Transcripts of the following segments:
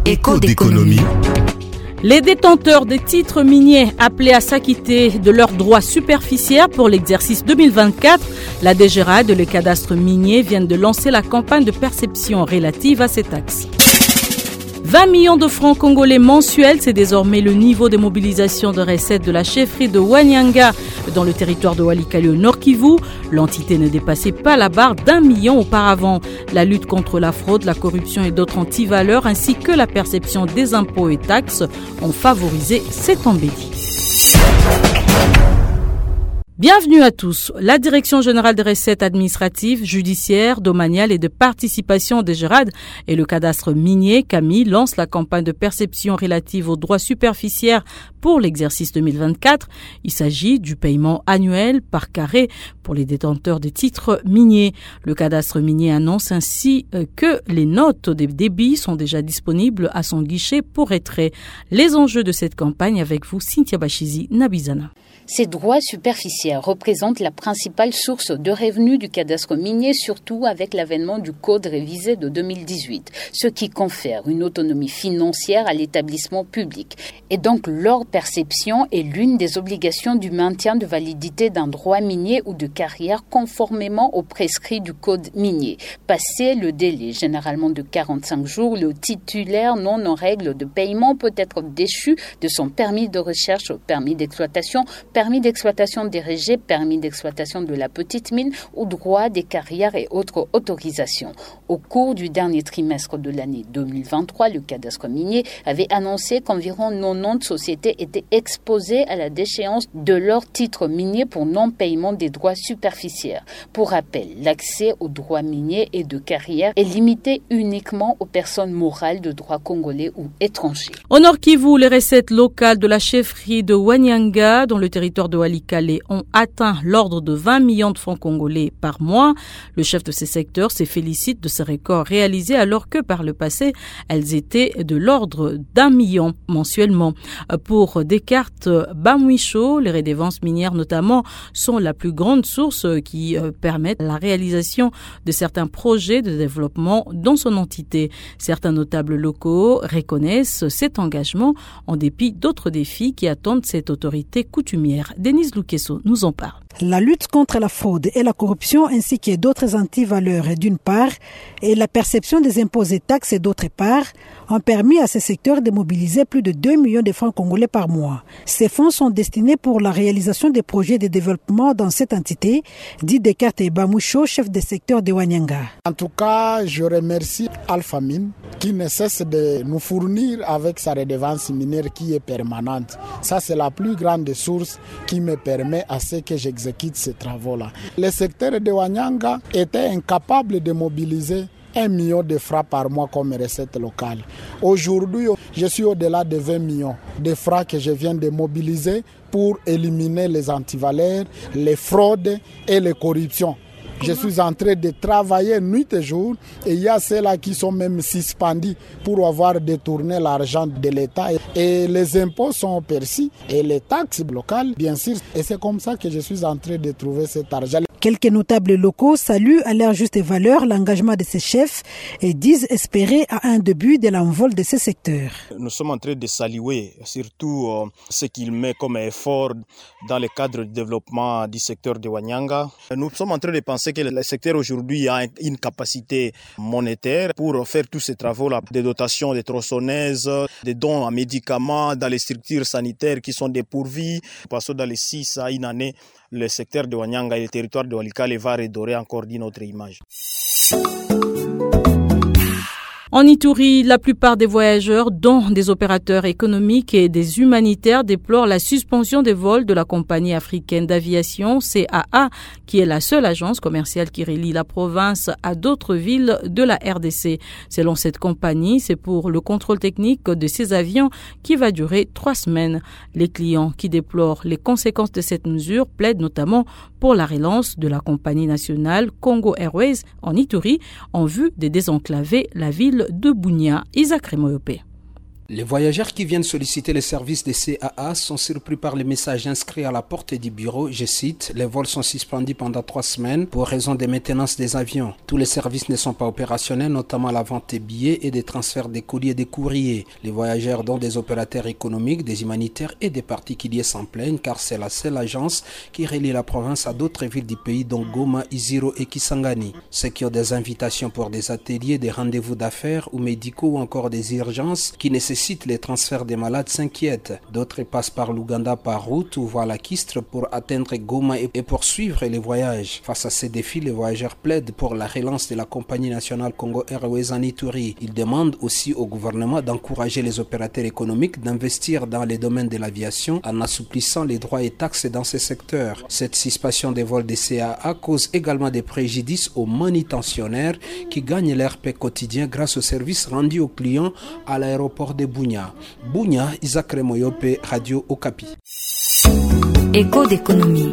Écho d'économie. Les détenteurs des titres miniers appelés à s'acquitter de leurs droits superficiaires pour l'exercice 2024, la DGRAD et le cadastre minier viennent de lancer la campagne de perception relative à ces taxes. 20 millions de francs congolais mensuels, c'est désormais le niveau de mobilisation de recettes de la chefferie de Wanyanga dans le territoire de Walikale au Nord Kivu. L'entité ne dépassait pas la barre d'1 million auparavant. La lutte contre la fraude, la corruption et d'autres antivaleurs ainsi que la perception des impôts et taxes ont favorisé cette embellie. Bienvenue à tous. La Direction générale des recettes administratives, judiciaires, domaniales et de participation des DGRAD et le cadastre minier, CAMI, lance la campagne de perception relative aux droits superficiaires pour l'exercice 2024. Il s'agit du paiement annuel par carré pour les détenteurs des titres miniers. Le cadastre minier annonce ainsi que les notes des débits sont déjà disponibles à son guichet pour retrait. Les enjeux de cette campagne avec vous, Cynthia Bachizi Nabizana. Ces droits superficiaires représentent la principale source de revenus du cadastre minier, surtout avec l'avènement du code révisé de 2018, ce qui confère une autonomie financière à l'établissement public. Et donc leur perception est l'une des obligations du maintien de validité d'un droit minier ou de carrière conformément aux prescrits du code minier. Passé le délai, généralement de 45 jours, le titulaire non en règle de paiement peut être déchu de son permis de recherche, permis d'exploitation dirigé, permis d'exploitation de la petite mine ou droit des carrières et autres autorisations. Au cours du dernier trimestre de l'année 2023, le cadastre minier avait annoncé qu'environ 90 sociétés étaient exposées à la déchéance de leurs titres miniers pour non-paiement des droits superficiaires. Pour rappel, l'accès aux droits miniers et de carrière est limité uniquement aux personnes morales de droit congolais ou étrangers. Au Nord Kivu, les recettes locales de la chefferie de Wanyanga, dans le territoire de Walikale, ont atteint l'ordre de 20 millions de francs congolais par mois. Le chef de ces secteurs se félicite de ces records réalisés alors que par le passé, elles étaient de l'ordre d'1 million mensuellement. Pour Descartes Bamwisho, les redevances minières notamment sont la plus grande source qui permettent la réalisation de certains projets de développement dans son entité. Certains notables locaux reconnaissent cet engagement en dépit d'autres défis qui attendent cette autorité coutumière. Denise Lukeso nous en parle. La lutte contre la fraude et la corruption ainsi que d'autres antivaleurs d'une part et la perception des impôts et taxes d'autre part ont permis à ces secteurs de mobiliser plus de 2 millions de francs congolais par mois. Ces fonds sont destinés pour la réalisation des projets de développement dans cette entité, dit Descartes Bamwisho, chef des secteurs de Wanyanga. En tout cas, je remercie Alpha Mine qui ne cesse de nous fournir avec sa redevance minière qui est permanente. Ça, c'est la plus grande source qui me permet à ce que j'exécute ces travaux-là. Le secteur de Wanyanga était incapable de mobiliser 1 million de francs par mois comme recette locale. Aujourd'hui, je suis au-delà de 20 millions de francs que je viens de mobiliser pour éliminer les antivaleurs, les fraudes et les corruptions. Je suis en train de travailler nuit et jour et il y a ceux-là qui sont même suspendus pour avoir détourné l'argent de l'État. Et les impôts sont perçus et les taxes locales, bien sûr. Et c'est comme ça que je suis en train de trouver cet argent. Quelques notables locaux saluent à leur juste valeur l'engagement de ces chefs et disent espérer à un début de l'envol de ces secteurs. Nous sommes en train de saluer surtout ce qu'il met comme effort dans le cadre du développement du secteur de Wanyanga. Nous sommes en train de penser que le secteur aujourd'hui a une capacité monétaire pour faire tous ces travaux-là, des dotations de tronçonneuses, des dons en médicaments dans les structures sanitaires qui sont dépourvues. Parce que dans les 6 à 1 année, le secteur de Wanyanga et le territoire de Walikale va redorer encore d'une autre image. En Ituri, la plupart des voyageurs, dont des opérateurs économiques et des humanitaires, déplorent la suspension des vols de la compagnie africaine d'aviation CAA, qui est la seule agence commerciale qui relie la province à d'autres villes de la RDC. Selon cette compagnie, c'est pour le contrôle technique de ces avions qui va durer 3 semaines. Les clients qui déplorent les conséquences de cette mesure plaident notamment pour la relance de la compagnie nationale Congo Airways en Ituri en vue de désenclaver la ville de Bunia. Isaac Remoyope. Les voyageurs qui viennent solliciter les services des CAA sont surpris par les messages inscrits à la porte du bureau. Je cite, « Les vols sont suspendus pendant 3 semaines pour raison de maintenance des avions. Tous les services ne sont pas opérationnels, notamment la vente des billets et des transferts des colis et des courriers. Les voyageurs, dont des opérateurs économiques, des humanitaires et des particuliers s'en plaignent car c'est la seule agence qui relie la province à d'autres villes du pays dont Goma, Iziro et Kisangani. Ceux qui ont des invitations pour des ateliers, des rendez-vous d'affaires ou médicaux ou encore des urgences qui nécessitent les transferts des malades s'inquiètent. D'autres passent par l'Ouganda par route ou voient la Kistre pour atteindre Goma et poursuivre les voyages. Face à ces défis, les voyageurs plaident pour la relance de la compagnie nationale Congo Airways en Ituri. Ils demandent aussi au gouvernement d'encourager les opérateurs économiques d'investir dans les domaines de l'aviation en assouplissant les droits et taxes dans ces secteurs. Cette suspension des vols des CAA cause également des préjudices aux manutentionnaires qui gagnent leur paie quotidien grâce aux services rendus aux clients à l'aéroport de Bunia, Isaac Remoyope, Radio Okapi. Écho d'économie.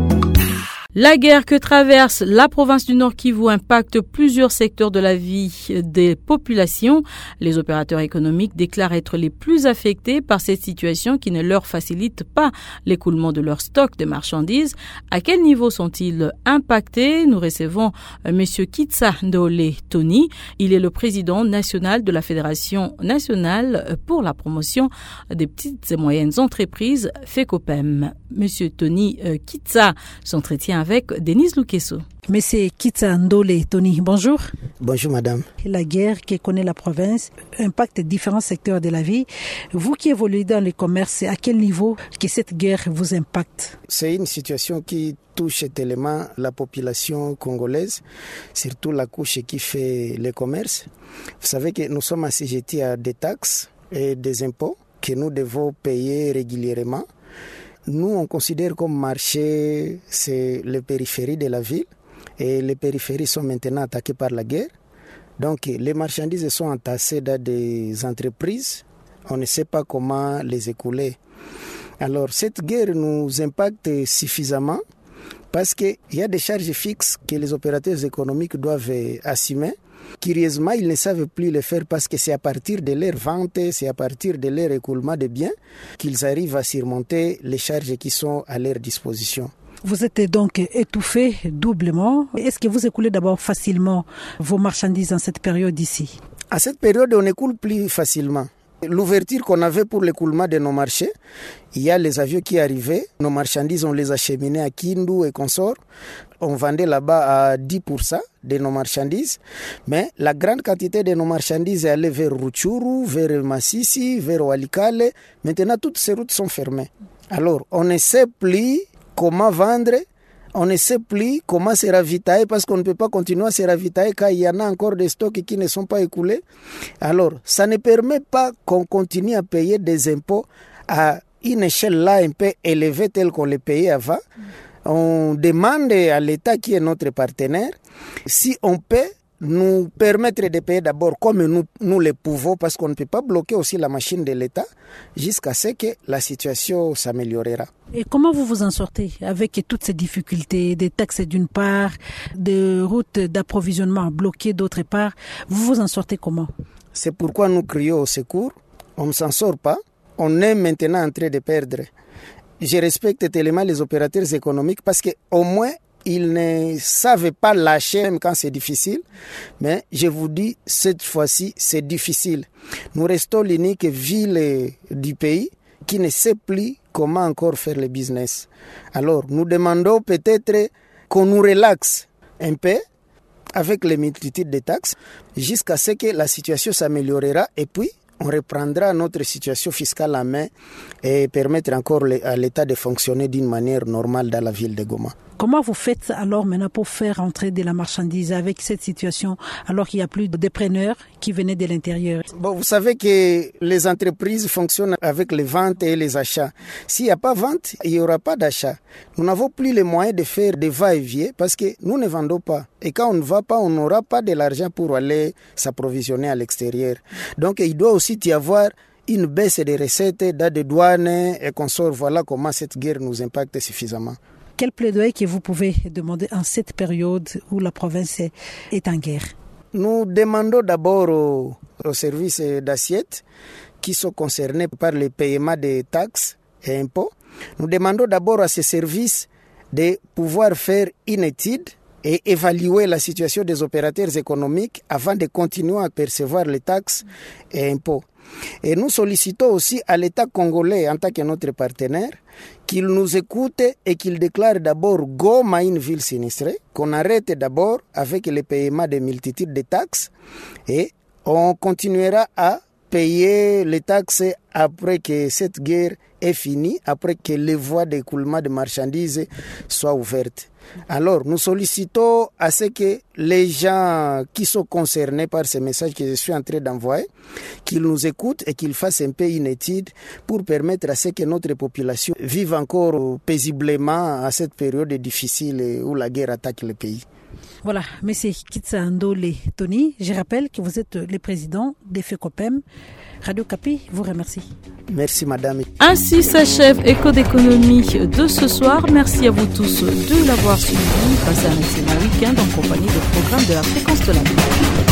La guerre que traverse la province du Nord Kivu impacte plusieurs secteurs de la vie des populations. Les opérateurs économiques déclarent être les plus affectés par cette situation qui ne leur facilite pas l'écoulement de leurs stocks de marchandises. À quel niveau sont-ils impactés? Nous recevons M. Kitsa Ndole Tony. Il est le président national de la Fédération nationale pour la promotion des petites et moyennes entreprises, FECOPEM. M. Tony Kitsa s'entretient avec Denise Lukeso. Monsieur Kitsa Ndole Tony, bonjour. Bonjour madame. La guerre que connaît la province impacte différents secteurs de la vie. Vous qui évoluez dans le commerce, à quel niveau que cette guerre vous impacte? C'est une situation qui touche tellement la population congolaise, surtout la couche qui fait le commerce. Vous savez que nous sommes assujettis à des taxes et des impôts que nous devons payer régulièrement. Nous, on considère comme marché, c'est les périphéries de la ville. Et les périphéries sont maintenant attaquées par la guerre. Donc, les marchandises sont entassées dans des entreprises. On ne sait pas comment les écouler. Alors, cette guerre nous impacte suffisamment parce qu'il y a des charges fixes que les opérateurs économiques doivent assumer. Curieusement, ils ne savent plus le faire parce que c'est à partir de leur vente, c'est à partir de leur écoulement de biens qu'ils arrivent à surmonter les charges qui sont à leur disposition. Vous êtes donc étouffé doublement. Est-ce que vous écoulez d'abord facilement vos marchandises en cette période ici? À cette période, on écoule plus facilement. L'ouverture qu'on avait pour l'écoulement de nos marchés, il y a les avions qui arrivaient, nos marchandises, on les acheminait à Kindu et consorts. On vendait là-bas à 10% de nos marchandises, mais la grande quantité de nos marchandises est allée vers Rutshuru, vers Masisi, vers Walikale. Maintenant, toutes ces routes sont fermées. Alors, on ne sait plus comment vendre, on ne sait plus comment se ravitailler parce qu'on ne peut pas continuer à se ravitailler car il y en a encore des stocks qui ne sont pas écoulés. Alors, ça ne permet pas qu'on continue à payer des impôts à une échelle là un peu élevée telle qu'on les payait avant. On demande à l'État qui est notre partenaire, si on peut nous permettre de payer d'abord comme nous le pouvons parce qu'on ne peut pas bloquer aussi la machine de l'État jusqu'à ce que la situation s'améliorera. Et comment vous vous en sortez avec toutes ces difficultés, des taxes d'une part, des routes d'approvisionnement bloquées d'autre part? Vous vous en sortez comment? C'est pourquoi nous crions au secours. On ne s'en sort pas. On est maintenant en train de perdre. Je respecte tellement les opérateurs économiques parce qu'au moins, ils ne savent pas lâcher même quand c'est difficile. Mais je vous dis, cette fois-ci, c'est difficile. Nous restons l'unique ville du pays qui ne sait plus comment encore faire le business. Alors, nous demandons peut-être qu'on nous relaxe un peu avec les multitudes de taxes jusqu'à ce que la situation s'améliorera et puis on reprendra notre situation fiscale en main et permettre encore à l'État de fonctionner d'une manière normale dans la ville de Goma. Comment vous faites alors maintenant pour faire entrer de la marchandise avec cette situation alors qu'il n'y a plus de preneurs qui venaient de l'intérieur? Bon, vous savez que les entreprises fonctionnent avec les ventes et les achats. S'il n'y a pas vente, il n'y aura pas d'achat. Nous n'avons plus les moyens de faire des va-et-vient parce que nous ne vendons pas. Et quand on ne va pas, on n'aura pas de l'argent pour aller s'approvisionner à l'extérieur. Donc il doit aussi y avoir une baisse des recettes dans des douanes et consorts. Voilà comment cette guerre nous impacte suffisamment. Quel plaidoyer que vous pouvez demander en cette période où la province est en guerre? Nous demandons d'abord aux services d'assiette qui sont concernés par le paiement des taxes et impôts, nous demandons d'abord à ces services de pouvoir faire une étude et évaluer la situation des opérateurs économiques avant de continuer à percevoir les taxes et impôts. Et nous sollicitons aussi à l'État congolais, en tant que notre partenaire, qu'il nous écoute et qu'il déclare d'abord Goma une ville sinistrée, qu'on arrête d'abord avec le paiement de multitudes de taxes et on continuera à payer les taxes après que cette guerre est finie, après que les voies d'écoulement de marchandises soient ouvertes. Alors, nous sollicitons à ce que les gens qui sont concernés par ces messages que je suis en train d'envoyer, qu'ils nous écoutent et qu'ils fassent un peu une étude pour permettre à ce que notre population vive encore paisiblement à cette période difficile où la guerre attaque le pays. Voilà, M. Kitsa Ndole Tony, je rappelle que vous êtes le président des FECOPEM. Radio Kapi vous remercie. Merci madame. Ainsi s'achève Écho d'économie de ce soir. Merci à vous tous de l'avoir suivi. Passez un excellent week-end en compagnie des programmes de la Fréquence de la Nuit.